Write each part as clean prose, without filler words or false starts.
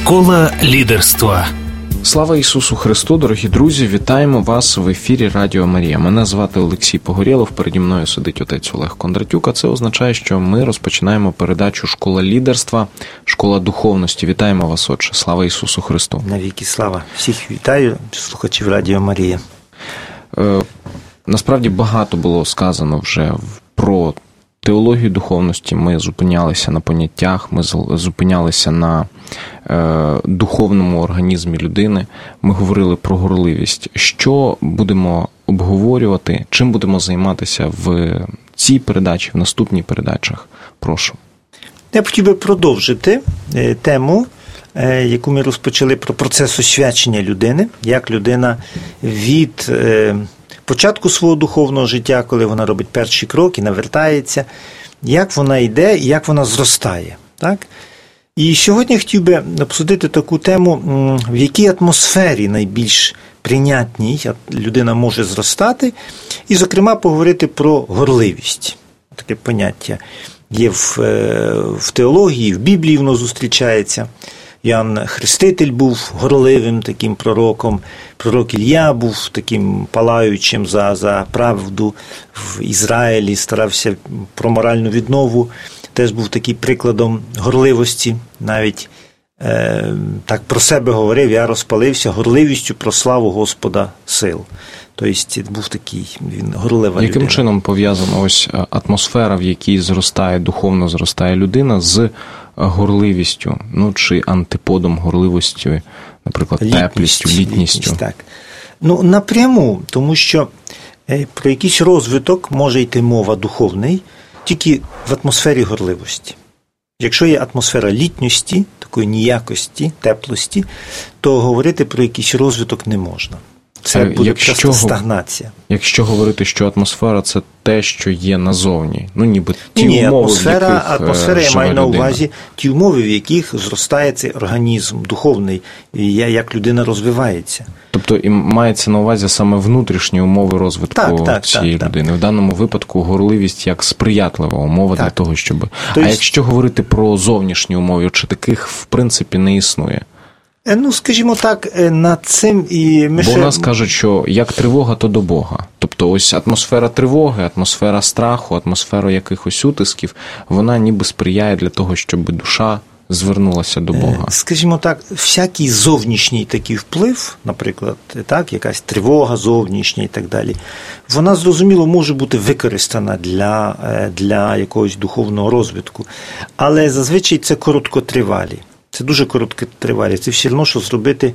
Школа лідерства. Слава Ісусу Христу, дорогі друзі! Вітаємо вас в ефірі Радіо Марія. Мене звати Олексій Погорєлов, переді мною сидить отець Олег Кондратюк, а це означає, що ми розпочинаємо передачу «Школа лідерства», «Школа духовності». Вітаємо вас, отче! Слава Ісусу Христу! Навіки слава! Всіх вітаю, слухачів Радіо Марія. Насправді багато було сказано вже про теологію духовності. Ми зупинялися на поняттях, ми зупинялися на духовному організмі людини. Ми говорили про горливість. Що будемо обговорювати, чим будемо займатися в цій передачі, в наступній передачах? Прошу. Я б хотів би продовжити тему, яку ми розпочали, про процес освячення людини, як людина від початку свого духовного життя, коли вона робить перші кроки, навертається, як вона йде і як вона зростає. Так? І сьогодні я хотів би обсудити таку тему, в якій атмосфері найбільш прийнятній людина може зростати, і, зокрема, поговорити про горливість. Таке поняття є в теології, в Біблії воно зустрічається. Іоанн Хреститель був горливим таким пророком, пророк Ілля був таким палаючим за правду в Ізраїлі, старався про моральну віднову, теж був таким прикладом горливості, навіть так про себе говорив: я розпалився горливістю про славу Господа сил. Тобто був такий, він горлива людина. Яким чином пов'язана ось атмосфера, в якій духовно зростає людина, з горливістю, чи антиподом горливості, наприклад, теплістю, літністю? Так. Напряму, тому що про якийсь розвиток може йти мова духовний тільки в атмосфері горливості. Якщо є атмосфера літності, такої ніякості, теплості, то говорити про якийсь розвиток не можна. Це буде просто стагнація. Якщо говорити, що атмосфера – це те, що є назовні, ніби ті умови, атмосфера, я маю на увазі ті умови, в яких зростає цей організм духовний, і як людина розвивається. Тобто і мається на увазі саме внутрішні умови розвитку цієї людини. В даному випадку горливість як сприятлива умова для того, щоб... А якщо говорити про зовнішні умови, чи таких в принципі не існує? Скажімо так, над цим і ми Бо у нас кажуть, що як тривога, то до Бога. Тобто ось атмосфера тривоги, атмосфера страху, атмосфера якихось утисків, вона ніби сприяє для того, щоб душа звернулася до Бога. Скажімо так, всякий зовнішній такий вплив, наприклад, якась тривога зовнішня і так далі, вона, зрозуміло, може бути використана для якогось духовного розвитку, але зазвичай це короткотривалі. Це дуже короткотривалі. Це все одно, що зробити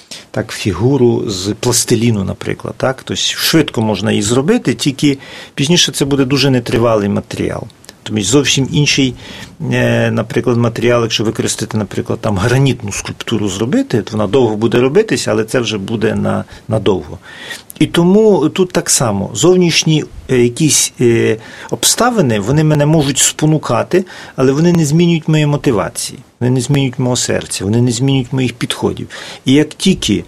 фігуру з пластиліну, наприклад. Тобто швидко можна її зробити, тільки пізніше це буде дуже нетривалий матеріал. Тобто зовсім інший, наприклад, матеріал, якщо використати, наприклад, гранітну скульптуру зробити, то вона довго буде робитися, але це вже буде надовго. І тому тут так само. Зовнішні якісь обставини, вони мене можуть спонукати, але вони не змінюють моєї мотивації, вони не змінюють мого серця, вони не змінюють моїх підходів. І як тільки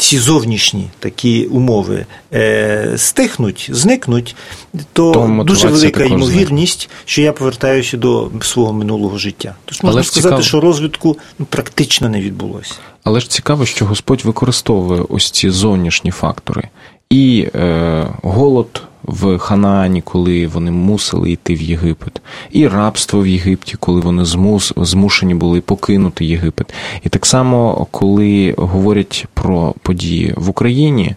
ці зовнішні такі умови зникнуть, то дуже велика ймовірність, що я повертаюся до свого минулого життя. Тож можна сказати, що розвитку практично не відбулося. Але ж цікаво, що Господь використовує ось ці зовнішні фактори. І голод в Ханаані, коли вони мусили йти в Єгипет, і рабство в Єгипті, коли вони змушені були покинути Єгипет. І так само, коли говорять про події в Україні,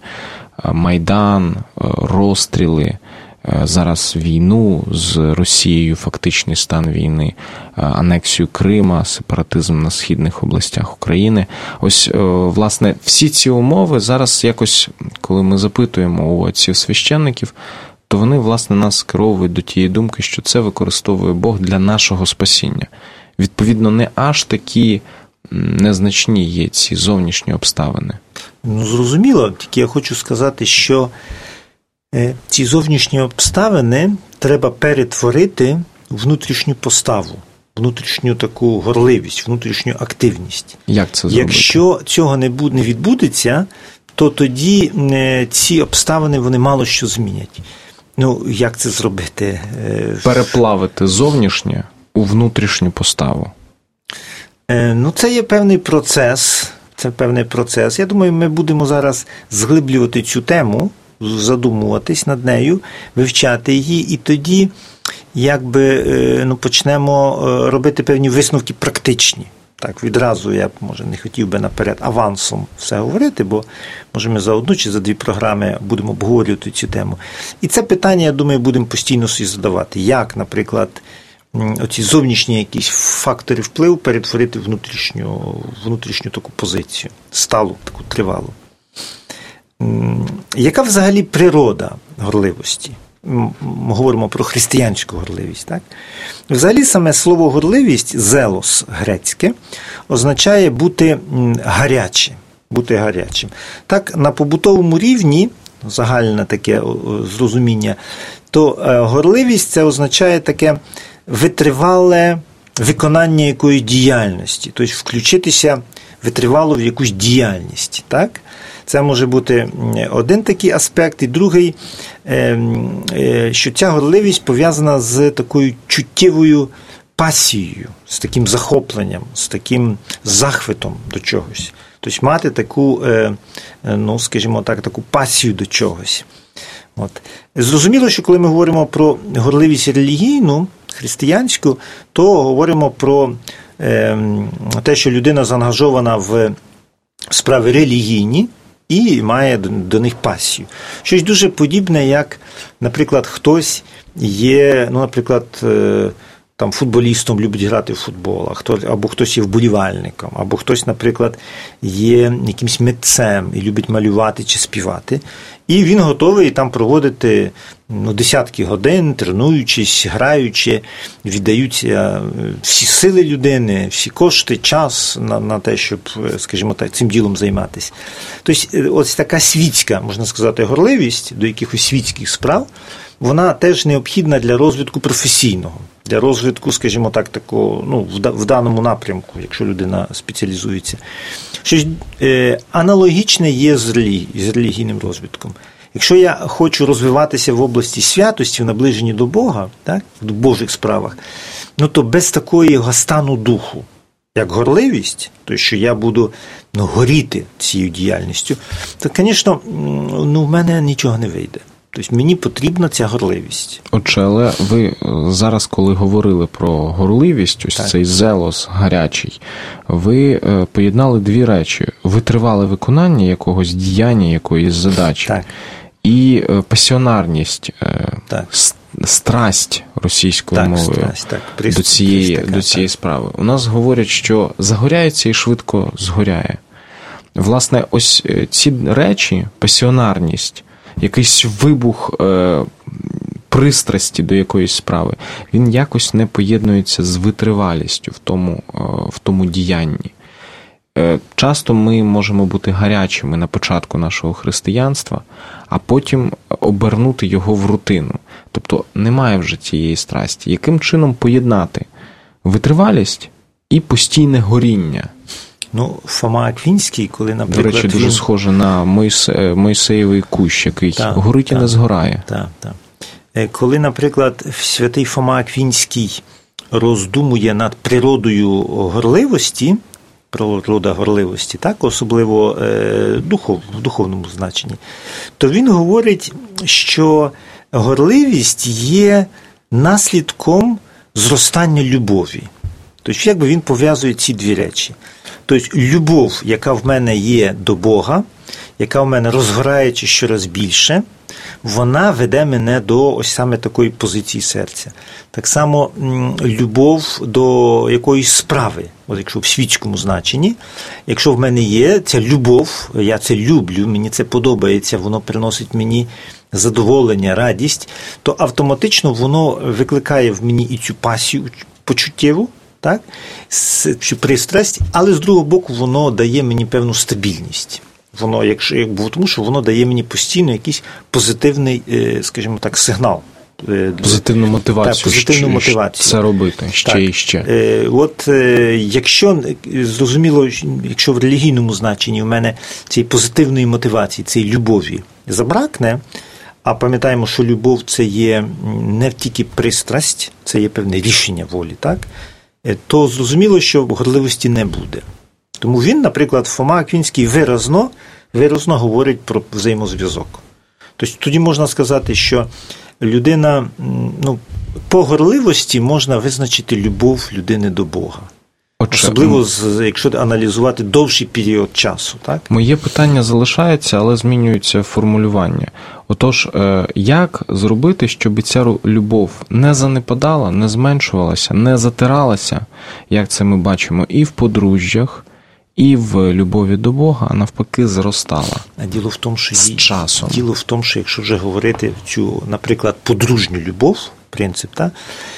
Майдан, розстріли, зараз війну з Росією, фактичний стан війни, анексію Крима, сепаратизм на східних областях України. Ось, власне, всі ці умови зараз якось, коли ми запитуємо у отців священників, то вони, власне, нас скеровують до тієї думки, що це використовує Бог для нашого спасіння. Відповідно, не аж такі незначні є ці зовнішні обставини. Зрозуміло, тільки я хочу сказати, що ці зовнішні обставини треба перетворити в внутрішню поставу, внутрішню таку горливість, внутрішню активність. Як це зробити? Якщо цього не відбудеться, то тоді ці обставини, вони мало що змінять. Як це зробити? Переплавити зовнішнє у внутрішню поставу. Ну, це є певний процес. Я думаю, ми будемо зараз зглиблювати цю тему, задумуватись над нею, вивчати її, і тоді почнемо робити певні висновки практичні. Так, відразу я, може, не хотів би наперед авансом все говорити, бо, може, ми за одну чи за дві програми будемо обговорювати цю тему. І це питання, я думаю, будемо постійно собі задавати. Як, наприклад, оці зовнішні якісь фактори впливу перетворити в внутрішню таку позицію, сталу, таку тривалу. Яка взагалі природа горливості? Ми говоримо про християнську горливість. Так? Взагалі саме слово горливість, зелос грецьке, означає бути гарячим. Так, на побутовому рівні, загальне таке зрозуміння, то горливість – це означає таке витривале виконання якоїсь діяльності, тобто включитися витривало в якусь діяльність. Так? Це може бути один такий аспект, і другий, що ця горливість пов'язана з такою чуттєвою пасією, з таким захопленням, з таким захватом до чогось. Тобто мати таку, скажімо так, таку пасію до чогось. От. Зрозуміло, що коли ми говоримо про горливість релігійну, християнську, то говоримо про те, що людина заангажована в справи релігійні, і має до них пасію. Щось дуже подібне, як, наприклад, хтось є, там футболістом, любить грати в футбол, або хтось є вболівальником, або хтось, наприклад, є якимсь митцем і любить малювати чи співати, і він готовий там проводити десятки годин, тренуючись, граючи, віддаються всі сили людини, всі кошти, час на те, щоб, скажімо так, цим ділом займатися. Тобто, ось така світська, можна сказати, горливість до якихось світських справ, вона теж необхідна для розвитку професійного, для розвитку, скажімо так, такого, в даному напрямку, якщо людина спеціалізується. Щось аналогічне є з релігійним розвитком. Якщо я хочу розвиватися в області святості, в наближенні до Бога, так, в Божих справах, то без такої стану духу, як горливість, то що я буду горіти цією діяльністю, то, звісно, в мене нічого не вийде. Тобто мені потрібна ця горливість. Отже, але ви зараз, коли говорили про горливість, ось так, цей зелос гарячий, ви поєднали дві речі. Витривале виконання якогось діяння, якоїсь задачі, так, і пасіонарність, так, страсть російською мовою до цієї справи. У нас говорять, що загоряється і швидко згоряє. Власне, ось ці речі, пасіонарність, якийсь вибух пристрасті до якоїсь справи, він якось не поєднується з витривалістю в тому діянні. Часто ми можемо бути гарячими на початку нашого християнства, а потім обернути його в рутину. Тобто немає вже цієї страсті. Яким чином поєднати витривалість і постійне горіння? Фома Аквінський, коли, наприклад... До речі, дуже схоже на Мойсеєвий кущ, який горить і не згорає. Так. Коли, наприклад, святий Фома Аквінський роздумує над природою горливості, природа горливості, так, особливо в духовному значенні, то він говорить, що горливість є наслідком зростання любові. Тобто, якби він пов'язує ці дві речі. Тобто, любов, яка в мене є до Бога, яка в мене розгорається щораз більше, вона веде мене до ось саме такої позиції серця. Так само любов до якоїсь справи, от якщо в світському значенні, якщо в мене є ця любов, я це люблю, мені це подобається, воно приносить мені задоволення, радість, то автоматично воно викликає в мені і цю пасію почуттєву, так, цю пристрасть, але з другого боку воно дає мені певну стабільність. Воно, тому що воно дає мені постійно якийсь позитивний, скажімо так, сигнал. Позитивну мотивацію. Це робити ще і ще. Якщо, зрозуміло, якщо в релігійному значенні в мене цієї позитивної мотивації, цієї любові забракне, а пам'ятаємо, що любов – це є не тільки пристрасть, це є певне рішення волі, так? то зрозуміло, що горливості не буде. Тому він, наприклад, Фома Аквінський виразно говорить про взаємозв'язок. Тобто тоді можна сказати, що людина, по горливості можна визначити любов людини до Бога. Особливо, якщо аналізувати довший період часу. Так? Моє питання залишається, але змінюється формулювання. Отож, як зробити, щоб ця любов не занепадала, не зменшувалася, не затиралася, як це ми бачимо і в подружжях, і в любові до Бога, а навпаки, зростала. А діло в тому, що часом. Діло в тому, що якщо вже говорити цю, наприклад, подружню любов, принцип, так,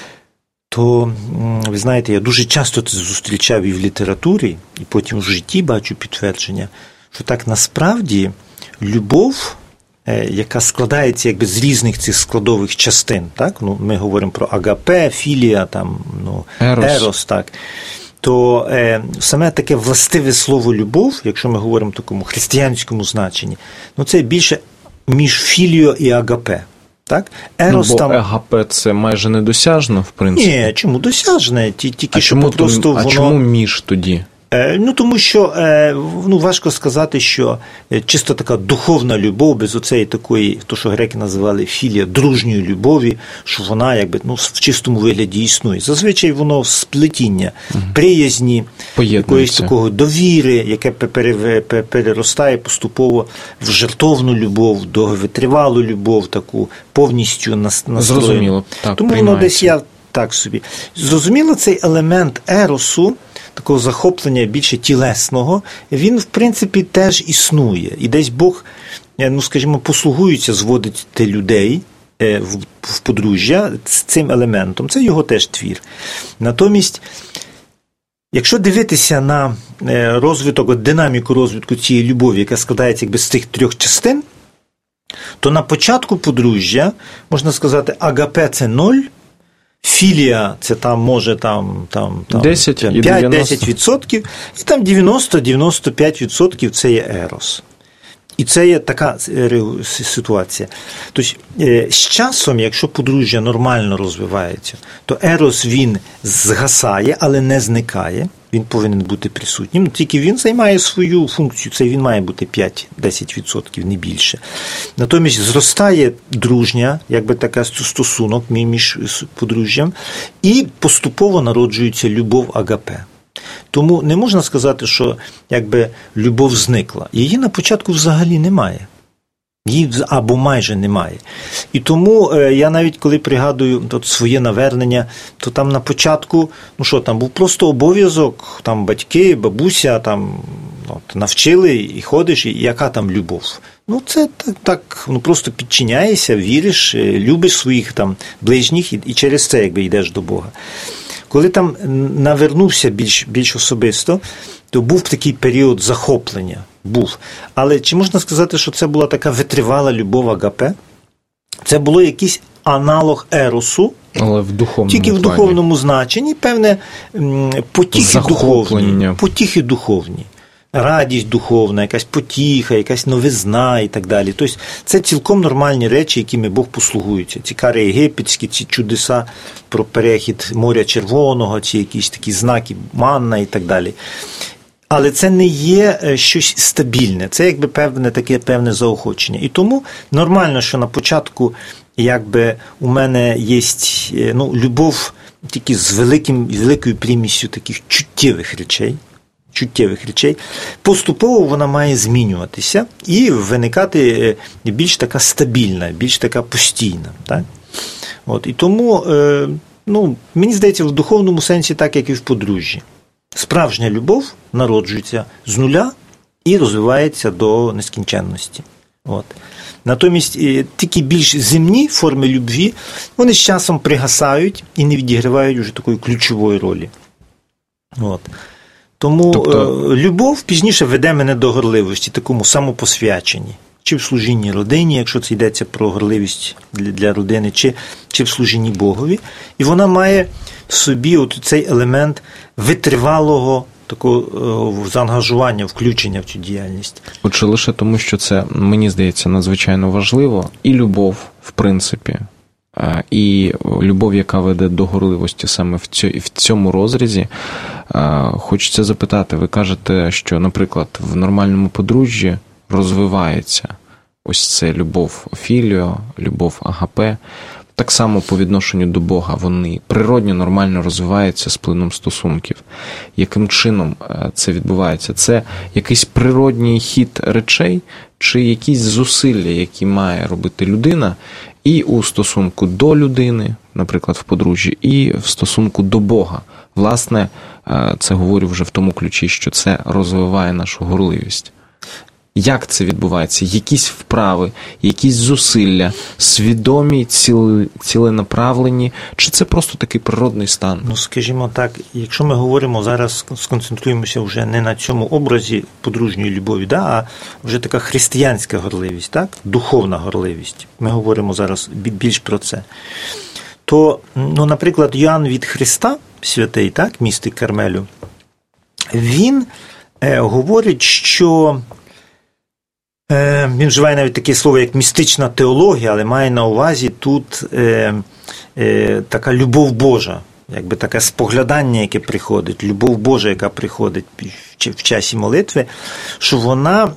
то, ви знаєте, я дуже часто це зустрічав і в літературі, і потім в житті бачу підтвердження, що так насправді любов, яка складається якби з різних цих складових частин, так? Ми говоримо про агапе, філія, там, ерос, так, то саме таке властиве слово любов, якщо ми говоримо в такому християнському значенні, це більше між філіо і агапе. Так? Ерос, бо агапе – це майже недосяжно, в принципі. Ні, чому досяжне? Тільки що просто воно... А чому між тоді? Тому що важко сказати, що чисто така духовна любов, без оцеї такої, то, що греки називали філія, дружньої любові, що вона якби в чистому вигляді існує. Зазвичай воно сплетіння, приязні, якоїсь такого довіри, яке переростає поступово в жертовну любов, довготривалу любов, таку повністю настроєну. Зрозуміло, так, тому воно десь так собі. Зрозуміло, цей елемент еросу, такого захоплення більше тілесного, він, в принципі, теж існує. І десь Бог, скажімо, послугується зводити людей в подружжя з цим елементом. Це його теж твір. Натомість, якщо дивитися на розвиток, динаміку розвитку цієї любові, яка складається якби з цих трьох частин, то на початку подружжя, можна сказати, агапе – це 0, філія – це там може 5-10%, і там 90-95% – це є ерос. І це є така ситуація. Тобто, з часом, якщо подружжя нормально розвивається, то ерос, він згасає, але не зникає. Він повинен бути присутнім. Тільки він займає свою функцію. Це він має бути 5-10%, не більше. Натомість зростає дружня, якби така стосунок між подружжям, і поступово народжується любов агапе. Тому не можна сказати, що якби любов зникла. Її на початку взагалі немає. Її або майже немає. І тому я навіть коли пригадую своє навернення, то там на початку, там був просто обов'язок, там батьки, бабуся, там навчили, і ходиш, і яка там любов. Це так просто підчиняєшся, віриш, любиш своїх там ближніх, і через це якби йдеш до Бога. Коли там навернувся більш особисто, то був такий період захоплення. Був. Але чи можна сказати, що це була така витривала любов агапе? Це було якийсь аналог еросу, але в духовному тільки в духовному значенні, певне потіхи духовні. Радість духовна, якась потіха, якась новизна і так далі. Тобто це цілком нормальні речі, якими Бог послугується. Ці кари єгипетські, ці чудеса про перехід моря Червоного, ці якісь такі знаки манна і так далі. Але це не є щось стабільне, це якби певне заохочення. І тому нормально, що на початку якби у мене є любов тільки з великою примісю таких чуттєвих речей, поступово вона має змінюватися і виникати більш така стабільна, більш така постійна. Так? І тому, мені здається, в духовному сенсі так, як і в подружжі. Справжня любов народжується з нуля і розвивається до нескінченності. Натомість тільки більш земні форми любві, вони з часом пригасають і не відігравають вже такої ключової ролі. Тому любов пізніше веде мене до горливості, такому самопосвяченні. Чи в служінні родині, якщо це йдеться про горливість для родини, чи в служінні Богові. І вона має в собі цей елемент витривалого такого заангажування, включення в цю діяльність. Отже, лише тому, що це, мені здається, надзвичайно важливо. І любов, в принципі, і любов, яка веде до горливості саме в цьому розрізі. Хочеться запитати, ви кажете, що, наприклад, в нормальному подружжі розвивається ось це любов філіо, любов агапе. Так само по відношенню до Бога вони природньо, нормально розвиваються з плином стосунків. Яким чином це відбувається? Це якийсь природній хід речей чи якісь зусилля, які має робити людина і у стосунку до людини, наприклад, в подружжі, і в стосунку до Бога? Власне, це говорю вже в тому ключі, що це розвиває нашу горливість. Як це відбувається? Якісь вправи, якісь зусилля, свідомі, ціленаправлені, чи це просто такий природний стан? Ну, скажімо так, якщо ми говоримо зараз, сконцентруємося вже не на цьому образі подружньої любові, а вже така християнська горливість, так? Духовна горливість. Ми говоримо зараз більш про це. То, наприклад, Йоанн від Христа, святий, так, містик Кармелю, він говорить, що він вживає навіть таке слово, як містична теологія, але має на увазі тут така любов Божа, якби таке споглядання, яке приходить, любов Божа, яка приходить в часі молитви, що вона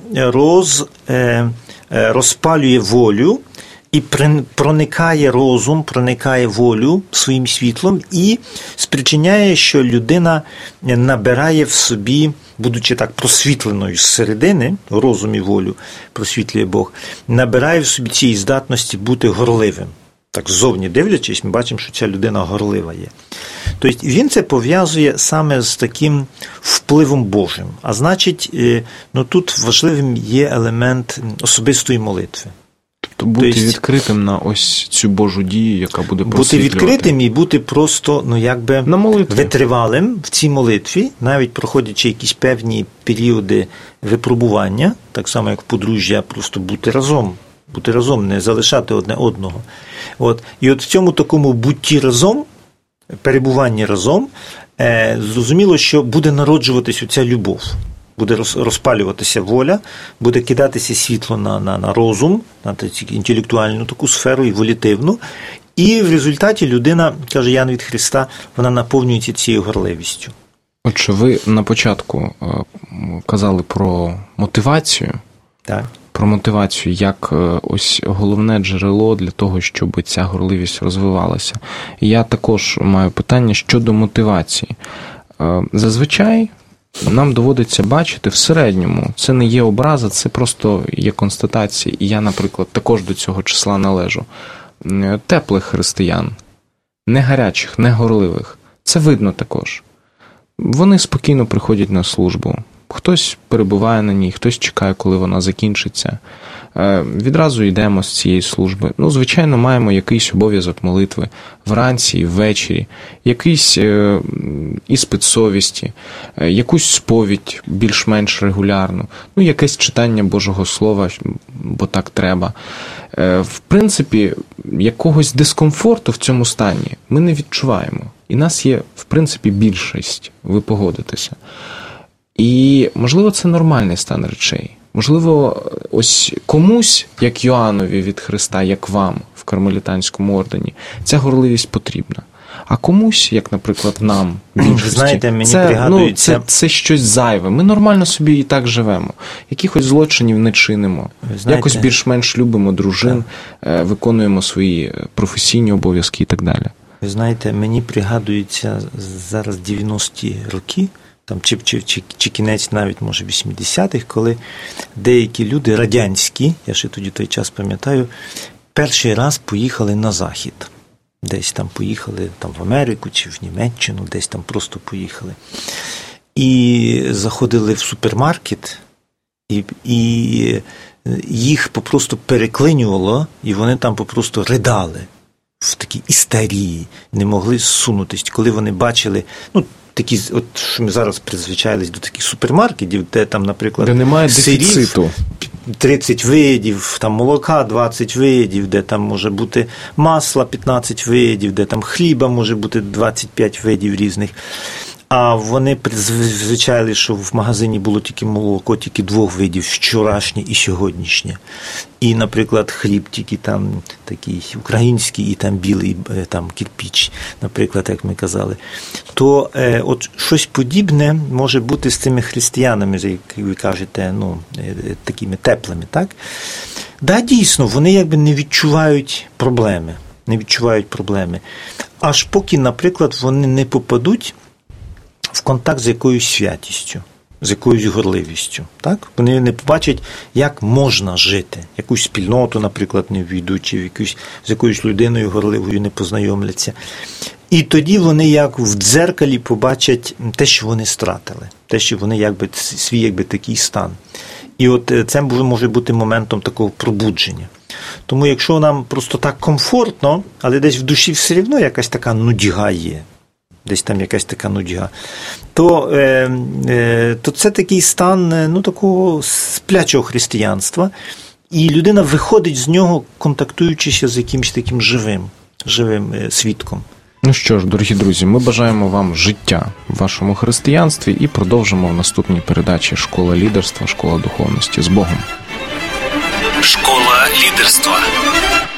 розпалює волю і проникає розум, проникає волю своїм світлом і спричиняє, що людина набирає в собі, будучи так просвітленою зсередини, розум і волю просвітлює Бог, набирає в собі цієї здатності бути горливим. Так ззовні дивлячись, ми бачимо, що ця людина горлива є. Тобто він це пов'язує саме з таким впливом Божим. А значить, тут важливим є елемент особистої молитви. Тобто бути відкритим на ось цю Божу дію, яка буде просвітлювати. Бути відкритим і бути просто, витривалим в цій молитві, навіть проходячи якісь певні періоди випробування, так само як в подружжя, просто бути разом, не залишати одне одного. І в цьому такому бутті разом, перебуванні разом, зрозуміло, що буде народжуватись оця любов. Буде розпалюватися воля, буде кидатися світло на розум, на інтелектуальну таку сферу і волітивну. І в результаті людина, каже Йоанн від Христа, вона наповнюється цією горливістю. Отже, ви на початку казали про мотивацію. Так. Про мотивацію як ось головне джерело для того, щоб ця горливість розвивалася. І я також маю питання щодо мотивації. Зазвичай нам доводиться бачити в середньому, це не є образа, це просто є констатація. І я, наприклад, також до цього числа належу. Теплих християн, не гарячих, не горливих. Це видно також. Вони спокійно приходять на службу. Хтось перебуває на ній, хтось чекає, коли вона закінчиться. Відразу йдемо з цієї служби. Звичайно, маємо якийсь обов'язок молитви вранці і ввечері, якийсь іспит совісті, якусь сповідь більш-менш регулярну, якесь читання Божого Слова, бо так треба. В принципі, якогось дискомфорту в цьому стані ми не відчуваємо. І нас є, в принципі, більшість, ви погодитеся. І, можливо, це нормальний стан речей. Можливо, ось комусь, як Йоаннові від Христа, як вам в кармелітанському ордені, ця горливість потрібна. А комусь, як, наприклад, нам, більшості, знаєте, мені пригадується... це щось зайве. Ми нормально собі і так живемо. Якихось злочинів не чинимо. Якось більш-менш любимо дружин, виконуємо свої професійні обов'язки і так далі. Ви знаєте, мені пригадується зараз 90-ті роки, чи кінець навіть, може, 80-х, коли деякі люди радянські, я ще тоді той час пам'ятаю, перший раз поїхали на Захід. Десь там поїхали в Америку чи в Німеччину, десь там просто поїхали. І заходили в супермаркет, і їх попросту переклинювало, і вони там попросту ридали в такій істерії, не могли зсунутись, коли вони бачили, такі, що ми зараз призвичайлись до таких супермаркетів, де там, наприклад, де немає дефіциту. 30 видів, там молока 20 видів, де там може бути масла 15 видів, де там хліба може бути 25 видів різних. А вони звичайно, що в магазині було тільки молоко, тільки двох видів, вчорашнє і сьогоднішнє. І, наприклад, хліб тільки там такий український і там білий, там кирпіч, наприклад, як ми казали. То от щось подібне може бути з цими християнами, як ви кажете, ну, такими теплими, так? Да, дійсно, вони якби не відчувають проблеми. Аж поки, наприклад, вони не попадуть в контакт з якоюсь святістю, з якоюсь горливістю. Так? Вони не побачать, як можна жити. Якусь спільноту, наприклад, не ввійдуть, чи з якоюсь людиною горливою не познайомляться. І тоді вони як в дзеркалі побачать те, що вони стратили, те, що вони якби свій якби такий стан. І от це може бути моментом такого пробудження. Тому якщо нам просто так комфортно, але десь в душі все одно якась така нудьга є, десь там якась така нудьга, то це такий стан, ну, такого сплячого християнства, і людина виходить з нього, контактуючися з якимось таким живим свідком. Ну що ж, дорогі друзі, ми бажаємо вам життя в вашому християнстві і продовжимо в наступній передачі «Школа лідерства. Школа духовності». З Богом! Школа лідерства.